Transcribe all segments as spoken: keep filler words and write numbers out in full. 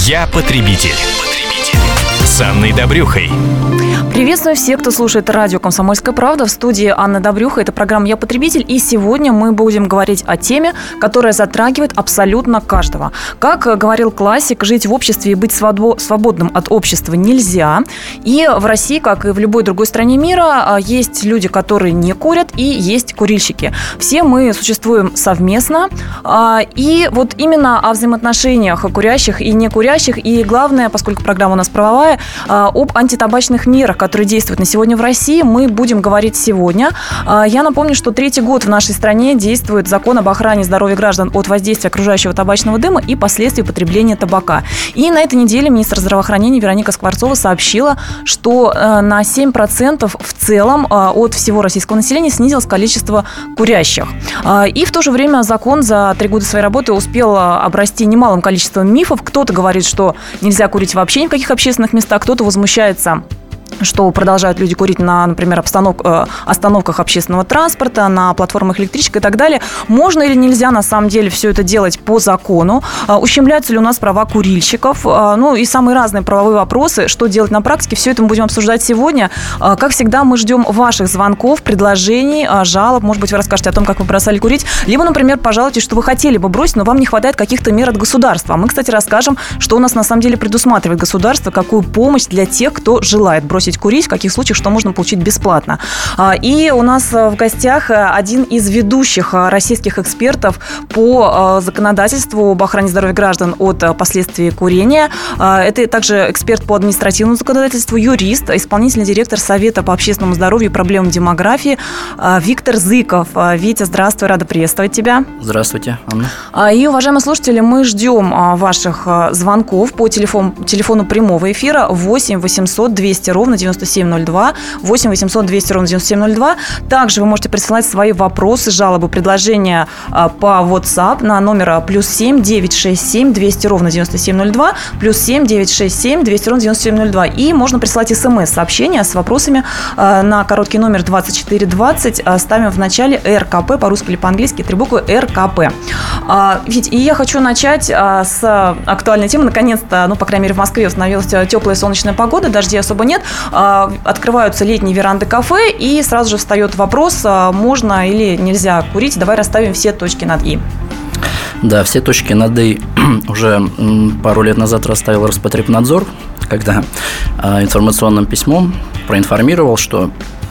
Я потребитель. С Анной Добрюхой. Приветствую всех, кто слушает радио «Комсомольская правда». В студии Анна Добрюха. Это программа «Я потребитель». И сегодня мы будем говорить о теме, которая затрагивает абсолютно каждого. Как говорил классик, жить в обществе и быть свободным от общества нельзя. И в России, как и в любой другой стране мира, есть люди, которые не курят, и есть курильщики. Все мы существуем совместно. И вот именно о взаимоотношениях курящих и некурящих. И главное, поскольку программа у нас правовая, об антитабачных мерах, которые действуют на сегодня в России, мы будем говорить сегодня. Я напомню, что третий год в нашей стране действует закон об охране здоровья граждан от воздействия окружающего табачного дыма и последствий потребления табака. И на этой неделе министр здравоохранения Вероника Скворцова сообщила, что на семь процентов в целом от всего российского населения снизилось количество курящих. И в то же время закон за три года своей работы успел обрасти немалым количеством мифов. Кто-то говорит, что нельзя курить вообще ни в каких общественных местах, кто-то возмущается, что продолжают люди курить на, например, обстанов... остановках общественного транспорта, на платформах электричек и так далее. Можно или нельзя на самом деле все это делать по закону? Ущемляются ли у нас права курильщиков? Ну и самые разные правовые вопросы. Что делать на практике? Все это мы будем обсуждать сегодня. Как всегда, мы ждем ваших звонков, предложений, жалоб. Может быть, вы расскажете о том, как вы бросали курить. Либо, например, пожалуйте, что вы хотели бы бросить, но вам не хватает каких-то мер от государства. Мы, кстати, расскажем, что у нас на самом деле предусматривает государство, какую помощь для тех, кто желает бросить курить, в каких случаях что можно получить бесплатно. И у нас в гостях один из ведущих российских экспертов по законодательству об охране здоровья граждан от последствий курения. Это также эксперт по административному законодательству, юрист, исполнительный директор Совета по общественному здоровью и проблемам демографии Виктор Зыков. Витя, здравствуй, рада приветствовать тебя. Здравствуйте, Анна. И, уважаемые слушатели, мы ждем ваших звонков по телефону, телефону прямого эфира восемь восемьсот двести ровно девяносто семь ноль два, восемь восемьсот двести ровно девяносто семь ноль два. Также вы можете присылать свои вопросы, жалобы, предложения по WhatsApp на номер плюс семь девятьсот шестьдесят семь двести ровно девяносто семь ноль два, плюс семь девятьсот шестьдесят семь двести ровно девяносто семь ноль два. И можно присылать смс-сообщения с вопросами на короткий номер двадцать четыре двадцать. Ставим в начале эр ка пэ, по-русски или по-английски, три буквы эр ка пэ. Ведь и я хочу начать с актуальной темы. Наконец-то, ну, по крайней мере, в Москве установилась теплая солнечная погода, дождей особо нет. Открываются летние веранды кафе, и сразу же встает вопрос, можно или нельзя курить. Давай расставим все точки над «и». Да, все точки над «и» уже пару лет назад расставил Роспотребнадзор, когда информационным письмом проинформировал, что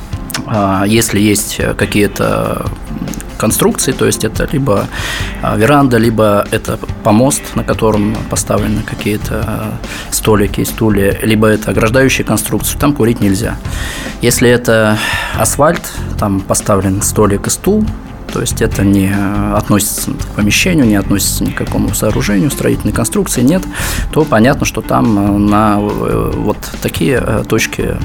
если есть какие-то конструкции, то есть это либо веранда, либо это помост, на котором поставлены какие-то столики, стулья, либо это ограждающие конструкции, там курить нельзя. Если это асфальт, там поставлен столик и стул, то есть это не относится к помещению, не относится ни к какому сооружению, строительной конструкции нет, то понятно, что там на вот такие точки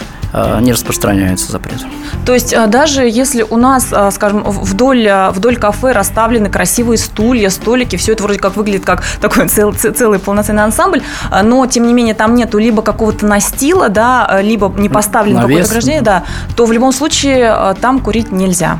не распространяется запрет. То есть даже если у нас, скажем, вдоль, вдоль кафе расставлены красивые стулья, столики, все это вроде как выглядит как такой цел, целый полноценный ансамбль, но тем не менее там нету либо какого-то настила, да, либо не поставлено какое-то ограждение, да, то в любом случае там курить нельзя.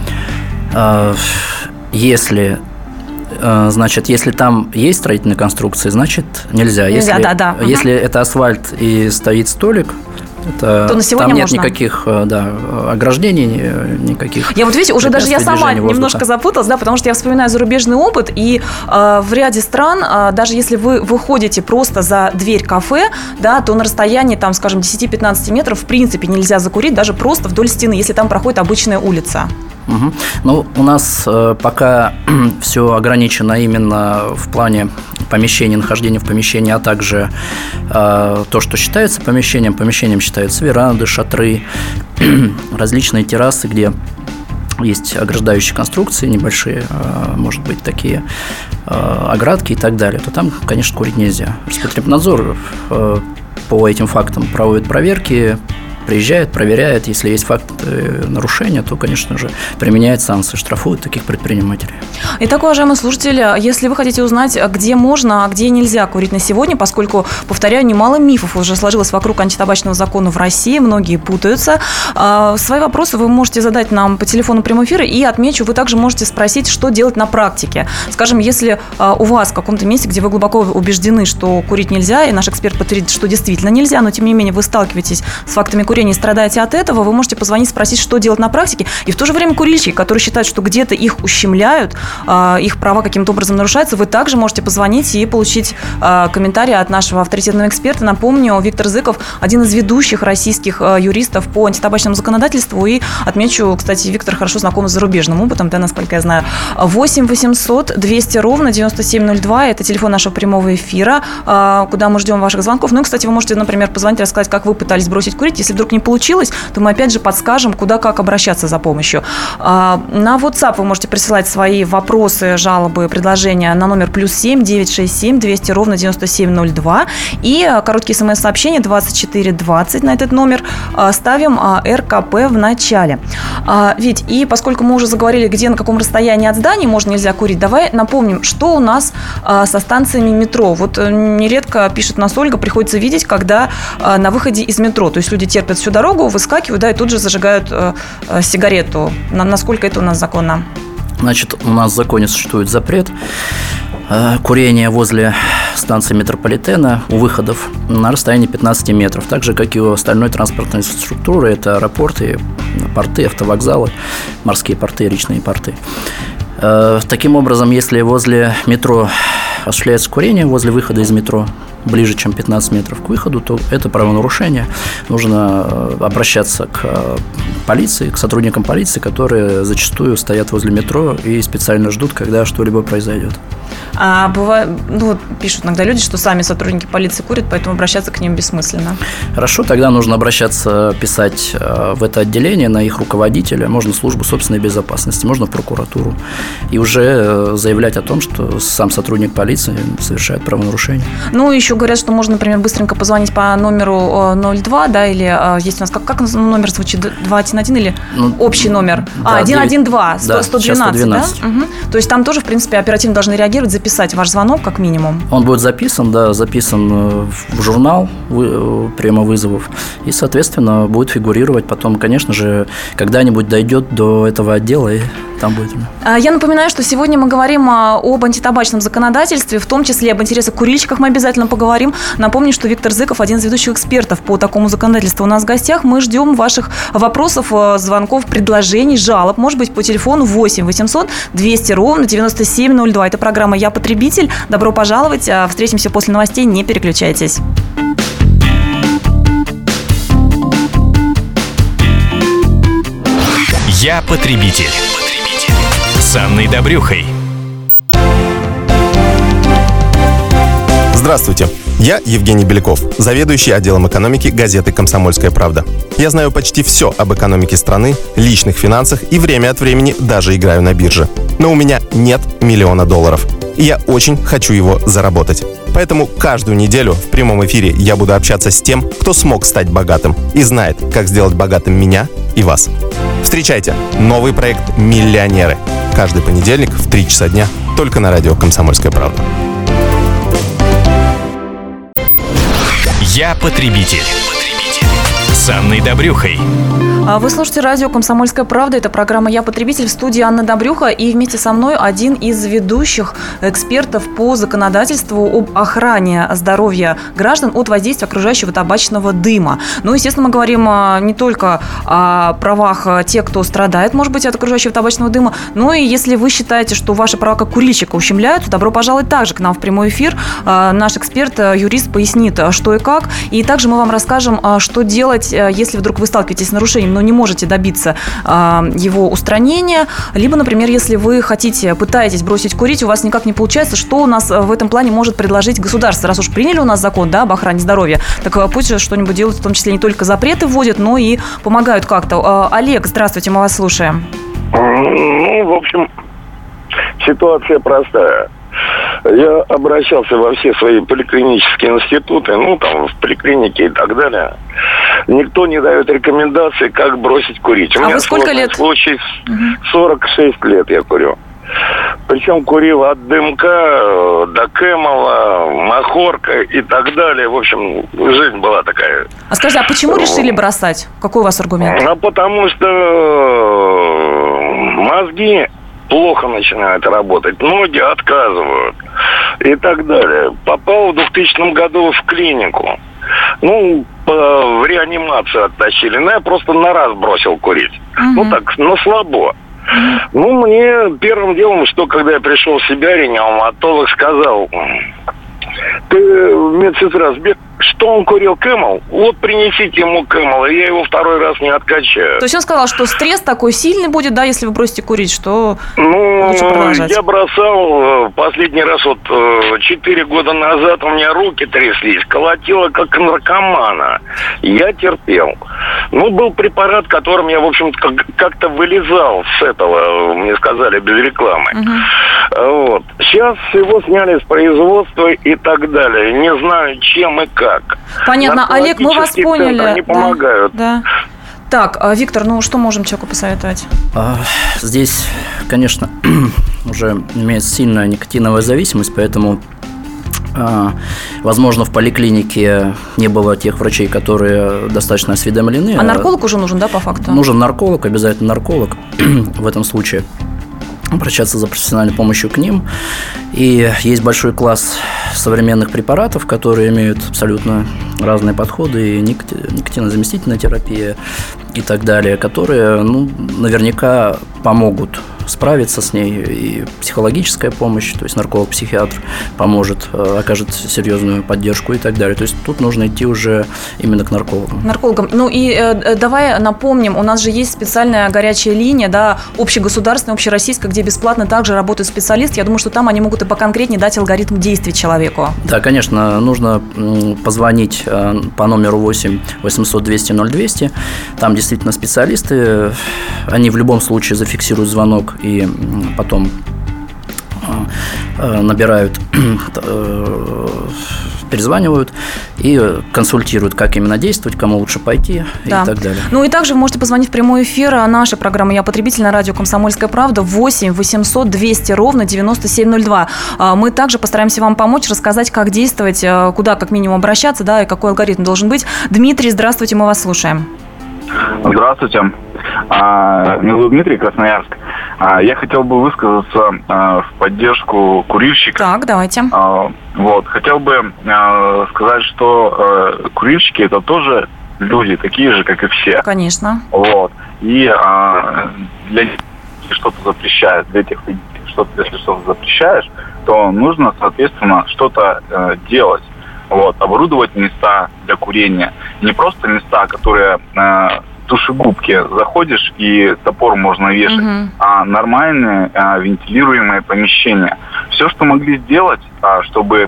Если Значит, если там есть строительные конструкции, значит нельзя. Нельзя, если, да, да. Если угу. это асфальт и стоит столик, это, то на сегодня там нет можно. никаких да, ограждений, никаких. Я вот, видите, уже даже я сама немножко запуталась, да, потому что я вспоминаю зарубежный опыт, и э, в ряде стран, э, даже если вы выходите просто за дверь кафе, да, то на расстоянии, там, скажем, десять-пятнадцать метров в принципе нельзя закурить, даже просто вдоль стены, если там проходит обычная улица. Угу. Ну, у нас э, пока все ограничено именно в плане помещения, нахождения в помещении, а также э, то, что считается помещением. Помещением считаются веранды, шатры, различные террасы, где есть ограждающие конструкции небольшие, э, может быть, такие э, оградки и так далее, то там, конечно, курить нельзя. Роспотребнадзор э, по этим фактам проводит проверки, приезжает, проверяет. Если есть факт нарушения, то, конечно же, применяет санкции, штрафует таких предпринимателей. Итак, уважаемые слушатели, если вы хотите узнать, где можно, а где нельзя курить на сегодня, поскольку, повторяю, немало мифов уже сложилось вокруг антитабачного закона в России, многие путаются. Свои вопросы вы можете задать нам по телефону прямого эфира, и отмечу, вы также можете спросить, что делать на практике. Скажем, если у вас в каком-то месте, где вы глубоко убеждены, что курить нельзя, и наш эксперт подтвердит, что действительно нельзя, но тем не менее вы сталкиваетесь с фактами курения и страдаете от этого, вы можете позвонить, спросить, что делать на практике. И в то же время курильщики, которые считают, что где-то их ущемляют, их права каким-то образом нарушаются, вы также можете позвонить и получить комментарий от нашего авторитетного эксперта. Напомню, Виктор Зыков – один из ведущих российских юристов по антитабачному законодательству. И отмечу, кстати, Виктор хорошо знаком с зарубежным опытом, да, насколько я знаю. восемь восемьсот двести ровно девяносто семь ноль два – это телефон нашего прямого эфира, куда мы ждем ваших звонков. Ну и, кстати, вы можете, например, позвонить, рассказать, как вы пытались бросить курить. Если вдруг не получилось, то мы опять же подскажем, куда, как обращаться за помощью. На WhatsApp вы можете присылать свои вопросы, жалобы, предложения на номер плюс семь девятьсот шестьдесят семь двести ровно девяносто семь ноль два. И короткие смс-сообщения двадцать четыре двадцать на этот номер. Ставим эр ка пэ в начале. Ведь, и поскольку мы уже заговорили, где, на каком расстоянии от зданий можно, нельзя курить, давай напомним, что у нас со станциями метро. Вот нередко, пишет нас Ольга, приходится видеть, когда на выходе из метро, то есть люди терпят всю дорогу, выскакивают, да, и тут же зажигают сигарету. Насколько это у нас законно? Значит, у нас в законе существует запрет курения возле станции метрополитена у выходов на расстоянии пятнадцать метров, так же, как и у остальной транспортной инфраструктуры, это аэропорты, порты, автовокзалы, морские порты, речные порты. Таким образом, если возле метро осуществляется курение, возле выхода из метро, ближе, чем пятнадцать метров к выходу, то это правонарушение. Нужно обращаться к полиции, к сотрудникам полиции, которые зачастую стоят возле метро и специально ждут, когда что-либо произойдет. А бывает, ну, пишут иногда люди, что сами сотрудники полиции курят, поэтому обращаться к ним бессмысленно. Хорошо, тогда нужно обращаться, писать в это отделение на их руководителя, можно в службу собственной безопасности, можно в прокуратуру, и уже заявлять о том, что сам сотрудник полиции совершает правонарушение. Ну, еще говорят, что можно, например, быстренько позвонить по номеру ноль два, да, или есть у нас, как, как номер звучит, два один один или ну, общий номер? Да, а, один один два, сто двенадцать, да? сто двенадцать. Угу. То есть там тоже, в принципе, оперативно должны реагировать, записать ваш звонок как минимум. Он будет записан, да, записан в журнал приема вызовов, и, соответственно, будет фигурировать потом, конечно же, когда-нибудь дойдет до этого отдела, и там будет. Я напоминаю, что сегодня мы говорим об антитабачном законодательстве, в том числе об интересах курильщиков мы обязательно поговорим. Напомню, что Виктор Зыков, один из ведущих экспертов по такому законодательству, у нас в гостях. Мы ждем ваших вопросов, звонков, предложений, жалоб, может быть, по телефону восемь восемьсот двести ровно девяносто семь ноль два. Это программа «Я потребитель». Добро пожаловать. Встретимся после новостей. Не переключайтесь. «Я потребитель» с Анной Добрюхой. Здравствуйте, я Евгений Беляков, заведующий отделом экономики газеты «Комсомольская правда». Я знаю почти все об экономике страны, личных финансах и время от времени даже играю на бирже. Но у меня нет миллиона долларов, и я очень хочу его заработать. Поэтому каждую неделю в прямом эфире я буду общаться с тем, кто смог стать богатым и знает, как сделать богатым меня и вас. Встречайте новый проект «Миллионеры». Каждый понедельник в три часа дня только на радио «Комсомольская правда». «Я потребитель» с Анной Добрюхой. Вы слушаете радио «Комсомольская правда». Это программа «Я потребитель», в студии Анна Добрюха. И вместе со мной один из ведущих экспертов по законодательству об охране здоровья граждан от воздействия окружающего табачного дыма. Ну, естественно, мы говорим не только о правах тех, кто страдает, может быть, от окружающего табачного дыма, но и если вы считаете, что ваши права как курильщика ущемляют, добро пожаловать также к нам в прямой эфир. Наш эксперт, юрист, пояснит, что и как. И также мы вам расскажем, что делать, если вдруг вы сталкиваетесь с нарушением, но не можете добиться э, его устранения. Либо, например, если вы хотите, пытаетесь бросить курить, у вас никак не получается, что у нас в этом плане может предложить государство? Раз уж приняли у нас закон, да, об охране здоровья, так пусть что-нибудь делают, в том числе не только запреты вводят, но и помогают как-то. Э, Олег, здравствуйте, мы вас слушаем. Ну, в общем, ситуация простая. Я обращался во все свои поликлинические институты, ну, там, в поликлинике и так далее. Никто не дает рекомендаций, как бросить курить. У а меня вы сколько лет? Случай, сорок шесть лет я курю. Причем курил от дымка до Кэмела, махорка и так далее. В общем, жизнь была такая. А скажите, а почему решили бросать? Какой у вас аргумент? А потому что мозги плохо начинают работать, ноги отказывают и так далее. Попал в двухтысячном году в клинику. Ну, по, в реанимацию оттащили. Ну, я просто на раз бросил курить. Uh-huh. Ну, так, на слабо. Uh-huh. Ну, мне первым делом, что когда я пришел в себя, реаниматолог сказал: ты, медсестра, сбег, что он курил, Кэмел? Вот принесите ему Кэмел, и я его второй раз не откачаю. То есть он сказал, что стресс такой сильный будет, да, если вы бросите курить, что ну, лучше продолжать? Я бросал последний раз вот четыре года назад, у меня руки тряслись, колотило как наркомана. Я терпел. Ну, был препарат, которым я, в общем-то, как-то вылезал с этого, мне сказали, без рекламы. Угу. Вот. Сейчас его сняли с производства и так далее. Не знаю, чем и как. Понятно. Олег, мы вас поняли. Они помогают. Да, да. Так, Виктор, ну что можем человеку посоветовать? Здесь, конечно, уже имеется сильная никотиновая зависимость, поэтому, возможно, в поликлинике не было тех врачей, которые достаточно осведомлены. А нарколог уже нужен, да, по факту? Нужен нарколог, обязательно нарколог в этом случае. Обращаться за профессиональной помощью к ним. И есть большой класс современных препаратов, которые имеют абсолютно разные подходы, и никотинозаместительная терапия и так далее, которые, ну, наверняка помогут справиться с ней, и психологическая помощь, то есть нарколог-психиатр поможет, окажет серьезную поддержку и так далее. То есть тут нужно идти уже именно к наркологам. Наркологам. Ну и э, давай напомним, у нас же есть специальная горячая линия, да, общегосударственная, общероссийская, где бесплатно также работают специалисты. Я думаю, что там они могут и поконкретнее дать алгоритм действий человеку. Да, конечно, нужно позвонить по номеру восемь восемьсот двести ноль двести. Там действительно специалисты, они в любом случае зафиксируют звонок и потом набирают, перезванивают и консультируют, как именно действовать, кому лучше пойти, да, и так далее. Ну и также вы можете позвонить в прямой эфир нашей программы «Я потребитель» на радио «Комсомольская правда» восемь восемьсот двести ровно девяносто семь ноль два. Мы также постараемся вам помочь, рассказать, как действовать, куда как минимум обращаться, да, и какой алгоритм должен быть. Дмитрий, здравствуйте, мы вас слушаем. Здравствуйте. Меня зовут Дмитрий, Красноярск. Я хотел бы высказаться в поддержку курильщиков. Так, давайте. Вот. Хотел бы сказать, что курильщики – это тоже люди, такие же, как и все. Конечно. Вот. И для них что-то запрещают, для этих людей, что-то, если что-то запрещаешь, то нужно, соответственно, что-то делать. Вот, оборудовать места для курения. Не просто места, которые э, душегубки заходишь и топор можно вешать, uh-huh. а нормальные э, вентилируемые помещения. Все, что могли сделать, э, чтобы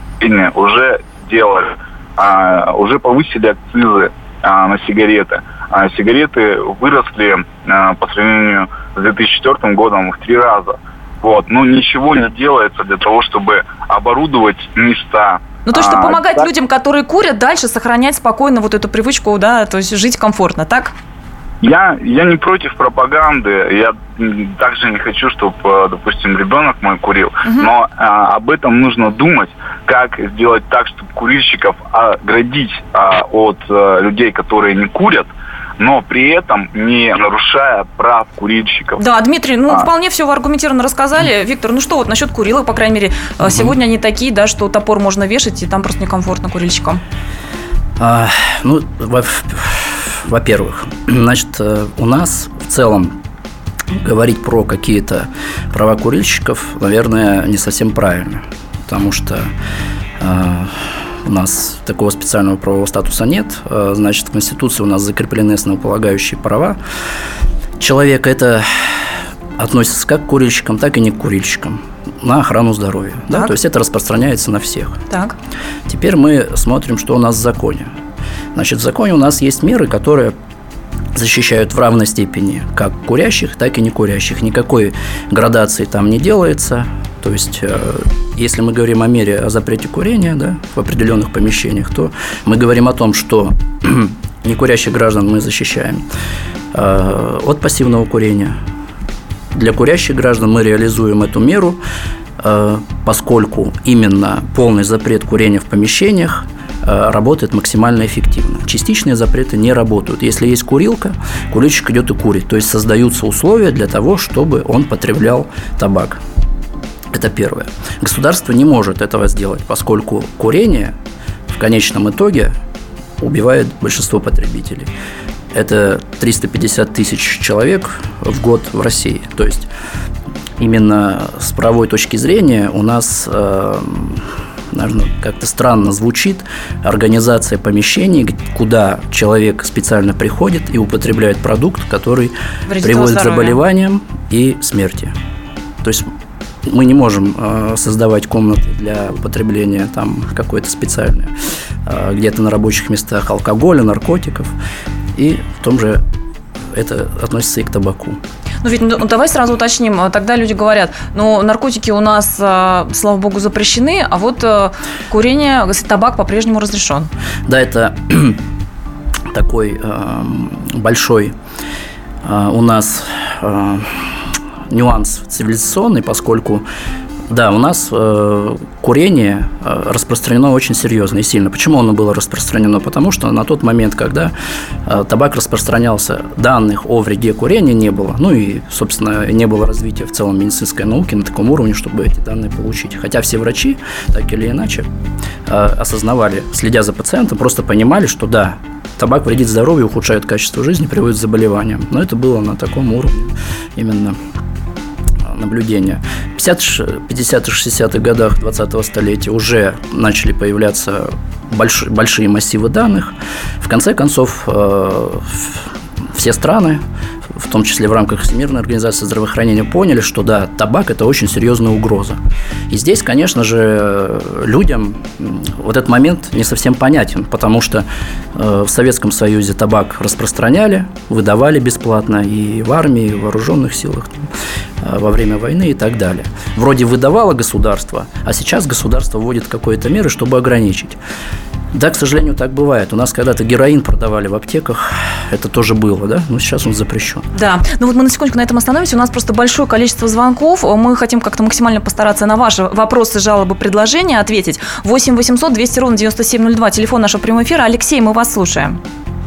уже делали, э, уже повысили акцизы э, на сигареты. А сигареты выросли э, по сравнению с две тысячи четвёртым годом в три раза. Вот, но ничего не делается для того, чтобы оборудовать места. Ну, то, что а, помогать так... людям, которые курят, дальше сохранять спокойно вот эту привычку, да, то есть жить комфортно, так? Я, я не против пропаганды, я также не хочу, чтобы, допустим, ребенок мой курил, угу. но а, об этом нужно думать, как сделать так, чтобы курильщиков оградить а, от а, людей, которые не курят, но при этом не нарушая прав курильщиков. Да, Дмитрий, ну, а. вполне все вы аргументированно рассказали. Виктор, ну что вот насчет курилок, по крайней мере, угу. сегодня они такие, да, что топор можно вешать, и там просто некомфортно курильщикам. А, ну, во- во-первых, значит, у нас в целом говорить про какие-то права курильщиков, наверное, не совсем правильно, потому что а, у нас такого специального правового статуса нет. Значит, в Конституции у нас закреплены основополагающие права человека. Это относится как к курильщикам, так и не к курильщикам на охрану здоровья. Да? То есть это распространяется на всех. Так. Теперь мы смотрим, что у нас в законе. Значит, в законе у нас есть меры, которые защищают в равной степени как курящих, так и не курящих. Никакой градации там не делается. То есть, если мы говорим о мере о запрете курения, да, в определенных помещениях, то мы говорим о том, что некурящих граждан мы защищаем от пассивного курения. Для курящих граждан мы реализуем эту меру, поскольку именно полный запрет курения в помещениях работает максимально эффективно. Частичные запреты не работают. Если есть курилка, курильщик идет и курит. То есть создаются условия для того, чтобы он потреблял табак. Это первое. Государство не может этого сделать, поскольку курение в конечном итоге убивает большинство потребителей. Это триста пятьдесят тысяч человек в год в России. То есть именно с правовой точки зрения у нас, наверное, как-то странно звучит организация помещений, куда человек специально приходит и употребляет продукт, который вредит приводит к заболеваниям и смерти. То есть мы не можем создавать комнаты для употребления там какой-то специальной, где-то на рабочих местах алкоголя, наркотиков, и в том же это относится и к табаку. Ну ведь, ну, давай сразу уточним, тогда люди говорят, ну, наркотики у нас, слава богу, запрещены, а вот курение, табак по-прежнему разрешен. Да, это такой э, большой э, у нас э, нюанс цивилизационный, поскольку, да, у нас э, курение э, распространено очень серьезно и сильно. Почему оно было распространено? Потому что на тот момент, когда э, табак распространялся, данных о вреде курения не было. Ну и, собственно, не было развития в целом медицинской науки на таком уровне, чтобы эти данные получить. Хотя все врачи, так или иначе, э, осознавали, следя за пациентом, просто понимали, что да, табак вредит здоровью, ухудшает качество жизни, приводит к заболеваниям. Но это было на таком уровне именно наблюдения. В пятидесятых-шестидесятых годах двадцатого столетия уже начали появляться больш, большие массивы данных. В конце концов, э, все страны, в том числе в рамках Всемирной организации здравоохранения, поняли, что да, табак – это очень серьезная угроза. И здесь, конечно же, людям вот этот момент не совсем понятен, потому что в Советском Союзе табак распространяли, выдавали бесплатно и в армии, и в вооруженных силах, во время войны и так далее. Вроде выдавало государство, а сейчас государство вводит какие-то меры, чтобы ограничить. Да, к сожалению, так бывает. У нас когда-то героин продавали в аптеках, это тоже было, да, но сейчас он запрещен. Да, ну вот мы на секундочку на этом остановимся. У нас просто большое количество звонков. Мы хотим как-то максимально постараться на ваши вопросы, жалобы, предложения ответить. восемь восемьсот двести ровно девяносто семь ноль два, телефон нашего прямого эфира. Алексей, мы вас слушаем.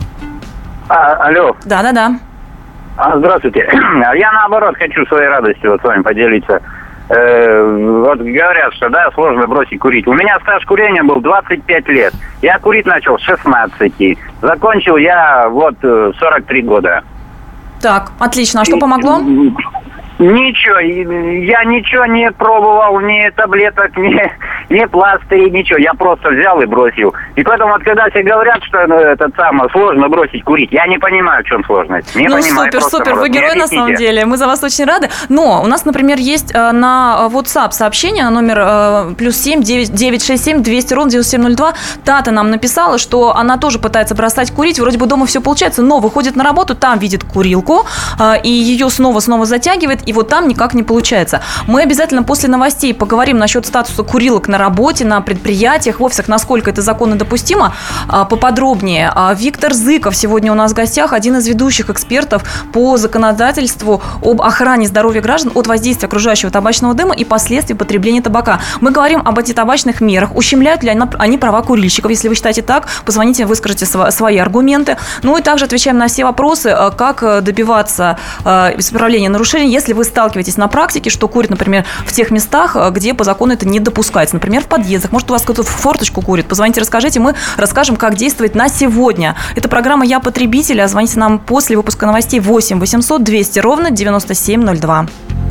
А, алло. Да-да-да. А, здравствуйте. Я, наоборот, хочу своей радостью вот с вами поделиться. Э, вот говорят, что да, сложно бросить курить. У меня стаж курения был двадцать пять лет. Я курить начал с шестнадцати. Закончил я вот сорок три года. Так, отлично. А что помогло? Ничего, я ничего не пробовал, ни таблеток, ни, ни пластырей, ничего. Я просто взял и бросил. И поэтому, вот когда все говорят, что ну, это самое сложно бросить курить, я не понимаю, в чем сложность. Не ну, понимаю, супер, супер, вы герой на самом деле. Мы за вас очень рады. Но у нас, например, есть на WhatsApp сообщение на номер плюс семь девять шесть семь двести ровно девяносто семь ноль два. Тата нам написала, что она тоже пытается бросать курить. Вроде бы дома все получается, но выходит на работу, там видит курилку, и ее снова-снова затягивает. И вот там никак не получается. Мы обязательно после новостей поговорим насчет статуса курилок на работе, на предприятиях, в офисах, насколько это законно допустимо, поподробнее. Виктор Зыков сегодня у нас в гостях, один из ведущих экспертов по законодательству об охране здоровья граждан от воздействия окружающего табачного дыма и последствий потребления табака. Мы говорим об антитабачных мерах, ущемляют ли они права курильщиков. Если вы считаете так, позвоните, выскажите свои аргументы. Ну и также отвечаем на все вопросы, как добиваться исправления нарушений, если вы сталкиваетесь на практике, что курят, например, в тех местах, где по закону это не допускается. Например, в подъездах. Может, у вас кто-то в форточку курит. Позвоните, расскажите, мы расскажем, как действовать на сегодня. Это программа «Я потребитель». А звоните нам после выпуска новостей восемь восемьсот двести ровно девяносто семь ноль два.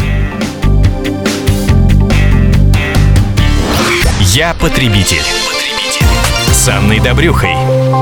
«Я потребитель». С Анной Добрюхой.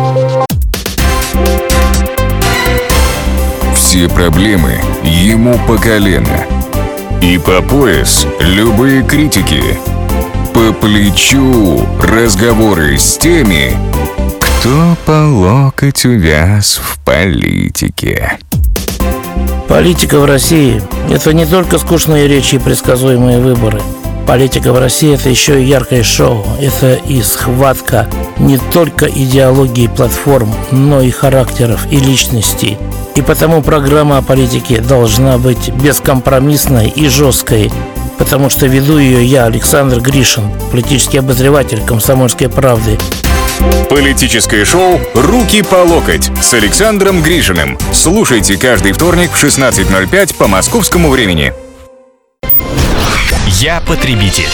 Все проблемы ему по колено. И по пояс любые критики. По плечу разговоры с теми, кто по локоть увяз в политике. Политика в России – это не только скучные речи и предсказуемые выборы. Политика в России – это еще и яркое шоу. Это и схватка не только идеологии платформ, но и характеров и личностей. И потому программа о политике должна быть бескомпромиссной и жесткой. Потому что веду ее я, Александр Гришин, политический обозреватель «Комсомольской правды». Политическое шоу «Руки по локоть» с Александром Гришиным. Слушайте каждый вторник в шестнадцать ноль пять по московскому времени. Я потребитель.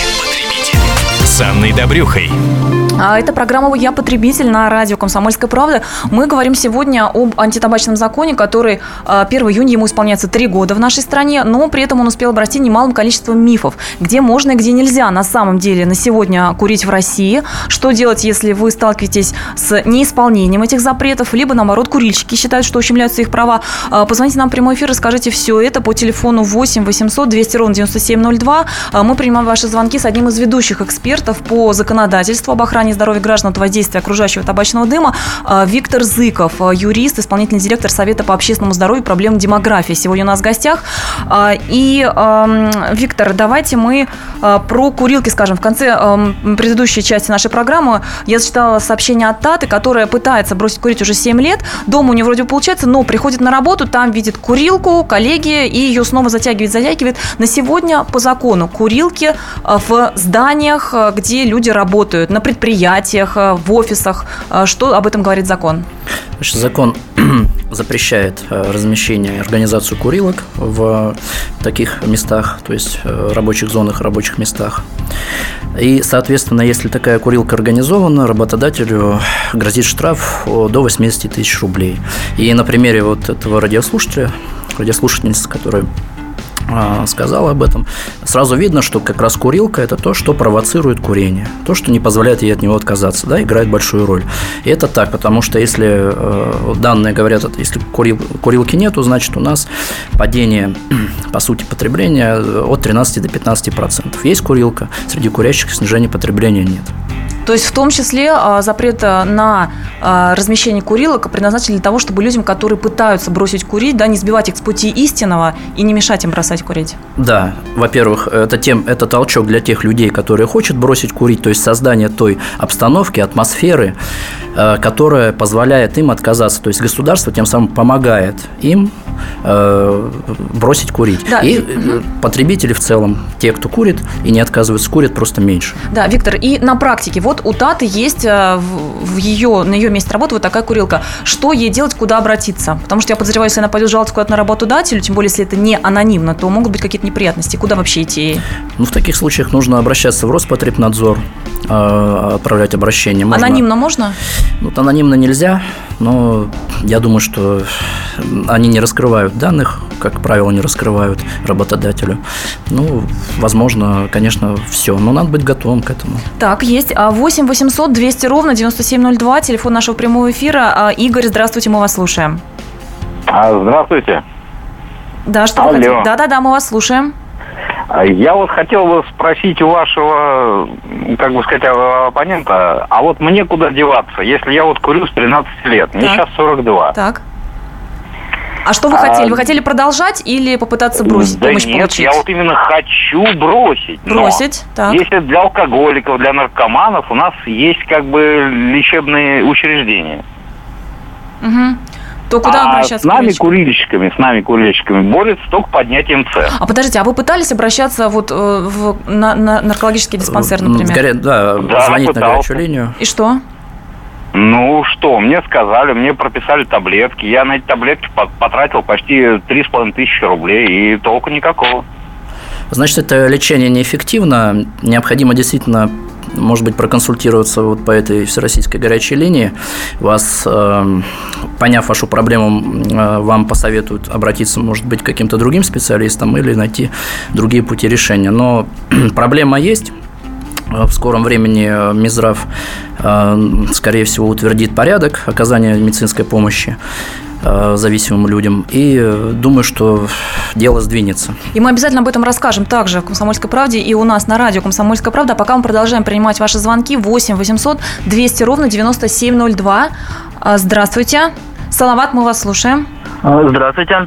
С Анной Добрюхой. Это программа «Я потребитель» на радио «Комсомольская правда». Мы говорим сегодня об антитабачном законе, который первого июня ему исполняется три года в нашей стране, но при этом он успел обрасти немалым количеством мифов, где можно и где нельзя на самом деле на сегодня курить в России, что делать, если вы сталкиваетесь с неисполнением этих запретов, либо, наоборот, курильщики считают, что ущемляются их права. Позвоните нам в прямой эфир, расскажите все это по телефону восемь восемьсот двести ровно девяносто семь ноль два. Мы принимаем ваши звонки с одним из ведущих экспертов по законодательству об охране здоровья граждан от воздействия окружающего табачного дыма Виктор Зыков, юрист, исполнительный директор Совета по общественному здоровью и проблемам демографии. Сегодня у нас в гостях. И, Виктор, давайте мы про курилки скажем. В конце предыдущей части нашей программы я зачитала сообщение от Таты, которая пытается бросить курить уже семь лет. Дома у нее вроде получается, но приходит на работу, там видит курилку, коллеги, и ее снова затягивает, затягивает. На сегодня по закону курилки в зданиях, где люди работают, на предприятиях, в офисах. Что об этом говорит закон? Значит, закон запрещает размещение и организацию курилок в таких местах, то есть рабочих зонах, рабочих местах. И, соответственно, если такая курилка организована, работодателю грозит штраф до восемьдесят тысяч рублей. И на примере вот этого радиослушателя, радиослушательницы, которая сказала об этом, сразу видно, что как раз курилка – это то, что провоцирует курение, то, что не позволяет ей от него отказаться, да, играет большую роль. И это так, потому что если э, данные говорят, если курил, курилки нету, значит у нас падение, по сути, потребления от тринадцати до пятнадцати процентов. Есть курилка, среди курящих снижения потребления нет. То есть в том числе запрет на размещение курилок предназначен для того, чтобы людям, которые пытаются бросить курить, да, не сбивать их с пути истинного и не мешать им бросать курить. Да, во-первых, это, тем, это толчок для тех людей, которые хотят бросить курить, то есть создание той обстановки, атмосферы, которая позволяет им отказаться. То есть государство тем самым помогает им бросить курить. Да. И угу. потребители в целом, те, кто курит и не отказываются, курят просто меньше. Да, Виктор, и на практике, вот у Таты есть в, в ее, на ее месте работы вот такая курилка. Что ей делать, куда обратиться? Потому что я подозреваю, если она пойдет жаловаться куда-то на работодателю, тем более, если это не анонимно, то могут быть какие-то неприятности. Куда вообще идти? Ну, в таких случаях нужно обращаться в Роспотребнадзор, отправлять обращение. Можно... Анонимно можно? Ну, анонимно нельзя, но я думаю, что они не раскрывают данных, как правило, не раскрывают работодателю. Ну, возможно, конечно, все, но надо быть готовым к этому. Так, есть. восемь восемьсот двести ровно девяносто семь ноль два, телефон нашего прямого эфира. Игорь, здравствуйте, мы вас слушаем. Здравствуйте. Да, что Алло. Вы хотите? Да-да-да, мы вас слушаем. Я вот хотел бы спросить у вашего, как бы сказать, оппонента, а вот мне куда деваться, если я вот курю с тринадцати лет, мне так. Сейчас сорок два. Так. А что вы хотели? Вы хотели продолжать или попытаться бросить, да помощь нет, получить? Я вот именно хочу бросить. Бросить, так. Если для алкоголиков, для наркоманов у нас есть как бы лечебные учреждения. Угу. То куда а обращаться? с нами курильщиками, с нами курильщиками борются только поднятием цен. А подождите, а вы пытались обращаться вот в, на, на наркологический диспансер, например? Горе, да, да, звонить пытался. на горячую линию. И что? Ну что, мне сказали, мне прописали таблетки. Я на эти таблетки потратил почти три с половиной тысячи рублей, и толку никакого. Значит, это лечение неэффективно. Необходимо действительно, может быть, проконсультироваться вот по этой всероссийской горячей линии. Вас, э, поняв вашу проблему, э, вам посоветуют обратиться, может быть, к каким-то другим специалистам или найти другие пути решения. Но проблема есть. В скором времени Минздрав, скорее всего, утвердит порядок оказания медицинской помощи зависимым людям. И думаю, что дело сдвинется. И мы обязательно об этом расскажем также в «Комсомольской правде» и у нас на радио «Комсомольская правда». А пока мы продолжаем принимать ваши звонки. восемь восемьсот двести ровно девяносто семь ноль два. Здравствуйте. Салават, мы вас слушаем. Здравствуйте.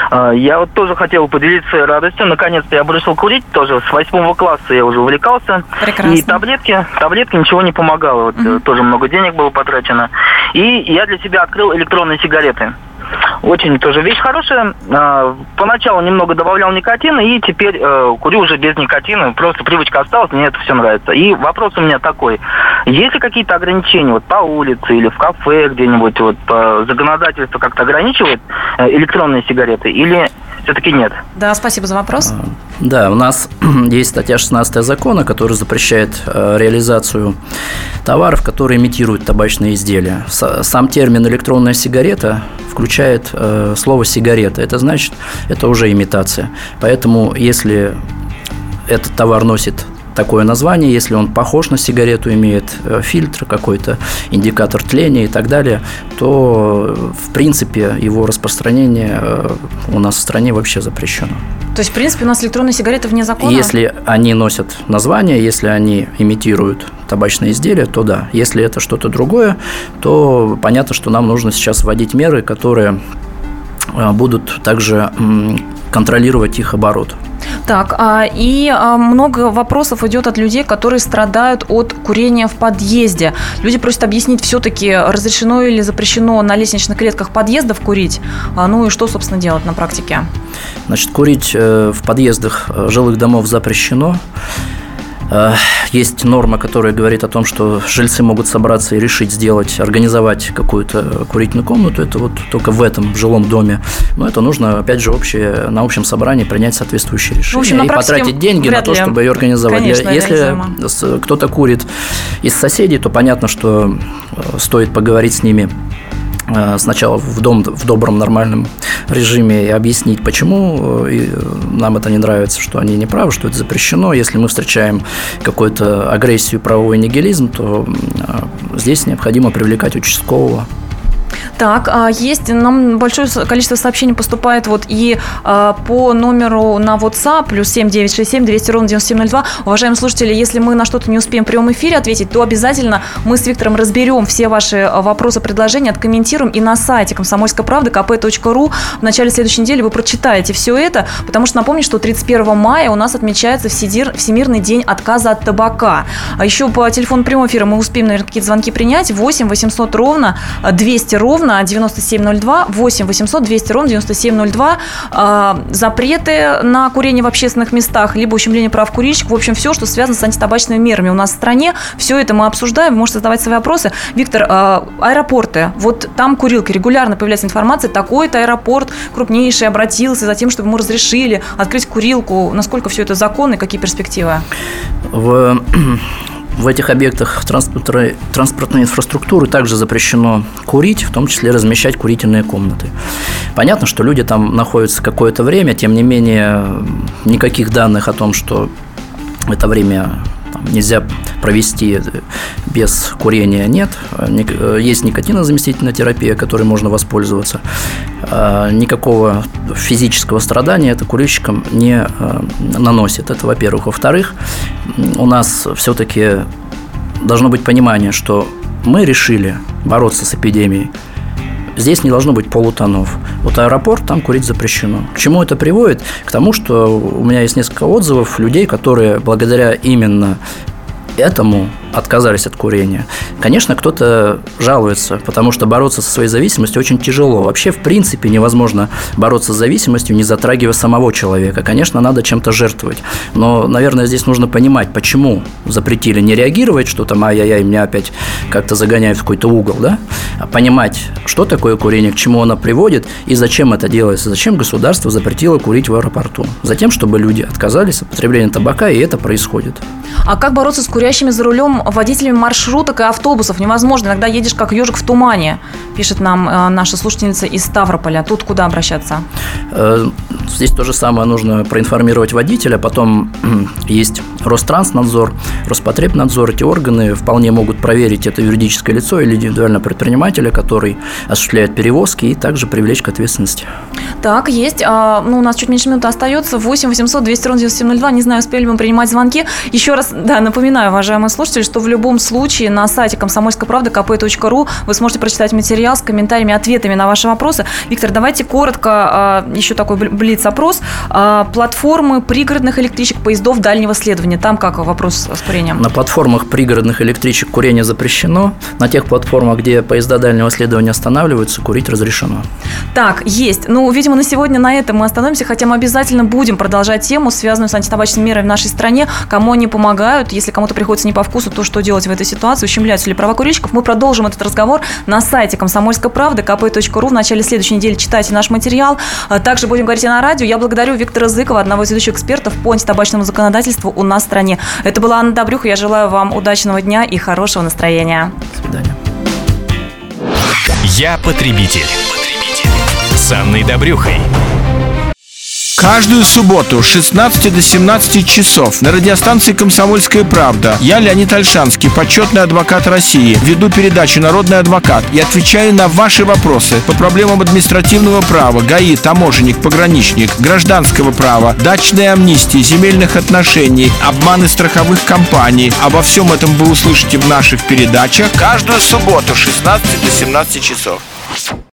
Я вот тоже хотел поделиться своей радостью. Наконец-то я бросил курить тоже. С восьмого класса я уже увлекался. Прекрасно. И таблетки, таблетки ничего не помогало. Вот, угу. Тоже много денег было потрачено. И я для себя открыл электронные сигареты. Очень тоже вещь хорошая. Поначалу немного добавлял никотина, и теперь курю уже без никотина. Просто привычка осталась, мне это все нравится. И вопрос у меня такой. Есть ли какие-то ограничения вот по улице или в кафе где-нибудь, вот по законодательству как-то ограничивает электронные сигареты или все-таки нет? Да, спасибо за вопрос. Да, у нас есть статья шестнадцатая закона, которая запрещает э, реализацию товаров, которые имитируют табачные изделия. С, сам термин «электронная сигарета» включает э, слово «сигарета». Это значит, это уже имитация. Поэтому, если этот товар носит такое название, если он похож на сигарету, имеет фильтр какой-то, индикатор тления и так далее, то, в принципе, его распространение у нас в стране вообще запрещено. То есть, в принципе, у нас электронные сигареты вне закона? Если они носят название, если они имитируют табачные изделия, то да. Если это что-то другое, то понятно, что нам нужно сейчас вводить меры, которые будут также контролировать их оборот. Так, и много вопросов идет от людей, которые страдают от курения в подъезде. Люди просят объяснить, все-таки разрешено или запрещено на лестничных клетках подъездов курить, ну и что, собственно, делать на практике? Значит, курить в подъездах жилых домов запрещено. Есть норма, которая говорит о том, что жильцы могут собраться и решить сделать, организовать какую-то курительную комнату. Это вот только в этом в жилом доме. Но это нужно, опять же, общее, на общем собрании принять соответствующее решение. В общем, и потратить деньги на то, чтобы ее организовать. Конечно, если кто-то курит из соседей, то понятно, что стоит поговорить с ними сначала в, дом, в добром, нормальном режиме и объяснить, почему и нам это не нравится, что они не правы, что это запрещено. Если мы встречаем какую-то агрессию, правовой нигилизм, то здесь необходимо привлекать участкового. Так, есть, нам большое количество сообщений поступает вот и а, по номеру на WhatsApp плюс семь девятьсот шестьдесят семь двести ровно девяносто семь ноль два. Уважаемые слушатели, если мы на что-то не успеем в прямом эфире ответить, то обязательно мы с Виктором разберем все ваши вопросы, предложения, откомментируем, и на сайте «Комсомольская правда» ка пэ точка ру в начале следующей недели вы прочитаете все это, потому что напомню, что тридцать первого мая у нас отмечается Всемирный день отказа от табака. А еще по телефону прямого эфира мы успеем, наверное, какие-то звонки принять. восемь восемьсот ровно двести ровно девяносто семь ноль два, восемь восемьсот двести ровно девяносто семь ноль два. А, запреты на курение в общественных местах, либо ущемление прав курильщиков, в общем, все, что связано с антитабачными мерами у нас в стране, все это мы обсуждаем, вы можете задавать свои вопросы. Виктор, а, аэропорты, вот там курилки, регулярно появляется информация, такой-то аэропорт крупнейший обратился за тем, чтобы ему разрешили открыть курилку. Насколько все это законно и какие перспективы? В... В этих объектах транспортной, транспортной инфраструктуры также запрещено курить, в том числе размещать курительные комнаты. Понятно, что люди там находятся какое-то время, тем не менее никаких данных о том, что это время там нельзя провести без курения, нет. Есть никотинозаместительная терапия, которой можно воспользоваться. Никакого физического страдания это курильщикам не наносит. Это, во-первых. Во-вторых, у нас все-таки должно быть понимание, что мы решили бороться с эпидемией. Здесь не должно быть полутонов. Вот аэропорт, там курить запрещено. К чему это приводит? К тому, что у меня есть несколько отзывов людей, которые благодаря именно этому отказались от курения. Конечно, кто-то жалуется, потому что бороться со своей зависимостью очень тяжело. Вообще, в принципе, невозможно бороться с зависимостью, не затрагивая самого человека. Конечно, надо чем-то жертвовать. Но, наверное, здесь нужно понимать, почему запретили. Не реагировать, что там, ай-яй-яй, меня опять как-то загоняют в какой-то угол, да? А понимать, что такое курение, к чему оно приводит и зачем это делается. Зачем государство запретило курить в аэропорту? Затем, чтобы люди отказались от потребления табака, и это происходит. А как бороться с курящими за рулем водителями маршруток и автобусов? Невозможно. Иногда едешь как ежик в тумане, пишет нам э, наша слушательница из Ставрополя. Тут куда обращаться? Здесь то же самое нужно проинформировать водителя. Потом есть Ространснадзор, Роспотребнадзор. Эти органы вполне могут проверить это юридическое лицо или индивидуального предпринимателя, который осуществляет перевозки, и также привлечь к ответственности. Так, есть. А, ну, у нас чуть меньше минуты остается. восемь восемьсот двести ровно девяносто семь ноль два. Не знаю, успели ли мы принимать звонки. Еще раз, да, напоминаю, уважаемые слушатели, что в любом случае на сайте комсомольской правды ка пэ точка ру вы сможете прочитать материал с комментариями, ответами на ваши вопросы. Виктор, давайте коротко, еще такой блиц-опрос. Платформы пригородных электричек, поездов дальнего следования. Там как вопрос с курением? На платформах пригородных электричек курение запрещено. На тех платформах, где поезда дальнего следования останавливаются, курить разрешено. Так, есть. Ну, видимо, на сегодня на этом мы остановимся, хотя мы обязательно будем продолжать тему, связанную с антитабачными мерами в нашей стране. Кому они помогают? Если кому-то приходится не по вкусу, то что делать в этой ситуации? Ущемляются ли права курильщиков? Мы продолжим этот разговор на сайте «Комсомольской правды» ка пэ точка ру. В начале следующей недели читайте наш материал. Также будем говорить и на радио. Я благодарю Виктора Зыкова, одного из ведущих экспертов по антитабачному законодательству у нас в стране. Это была Анна Добрюха. Я желаю вам удачного дня и хорошего настроения. До свидания. Я потребитель. Потребитель. С Анной Добрюхой. Каждую субботу с шестнадцати до семнадцати часов на радиостанции «Комсомольская правда» я, Леонид Ольшанский, почетный адвокат России, веду передачу «Народный адвокат» и отвечаю на ваши вопросы по проблемам административного права, ГАИ, таможенник, пограничник, гражданского права, дачной амнистии, земельных отношений, обманы страховых компаний. Обо всем этом вы услышите в наших передачах каждую субботу с шестнадцати до семнадцати часов.